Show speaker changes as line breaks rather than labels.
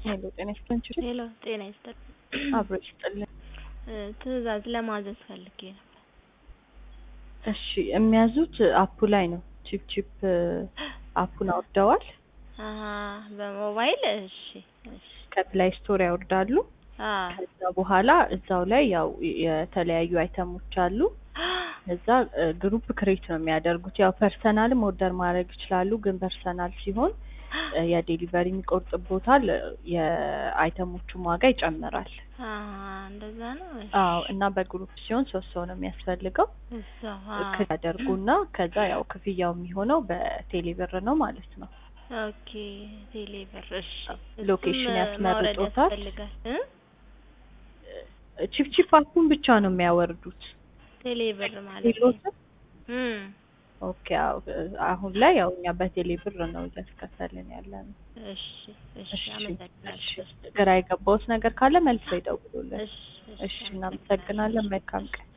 ሄሎ ጤና ይስጥልኝ።
ሄሎ ጤና ይስጥልኝ።
አብሮ ይስጥልኝ።
ትዕዛዝ ለማዘዝ ፈልጌ ነበር።
እሺ የሚያዙት አፑ ላይ ነው። ቺፕ አፑን አውርደዋል?
አሃ በሞባይል እሺ።
ከፕላይ ስቶር ያወርዳሉ። ከዛ በኋላ እዛው ላይ ያው የተለያዩ አይተሞች አሉ። እዛ ግሩፕ ክሬት ነው የሚያደርጉት። ያው ፐርሰናልም ኦርደር ማድረግ ይችላሉ፣ ግን ፐርሰናል ሲሆን የዴሊቨሪ የሚቆርጥቦታል፣ የአይተሞቹ ዋጋ ይጨምራል።
እንደዛ ነው።
አዎ እና በግሩፕ ሲሆን 3 ሰው ነው የሚያስፈልገው። ያደርጉና ከዛ ያው ክፍያው የሚሆነው በቴሌብር ነው ማለት ነው።
ኦኬ ቴሌብር። እሺ
ሎኬሽን ያስመርጡታል። ቺፕ አፑን ብቻ ነው የሚያወርዱት።
ቴሌብር ማለት ነው።
ኦኬ አሁን ላይ ያው እኛ በቴሌብር ነው እያስከፈልን ያለነው።
እሺ አመሰግናለሁ።
ግራ የገባውት ነገር ካለ መልሰው ይደውሉልን። እሺ እናመሰግናለን። መልካም ቀን።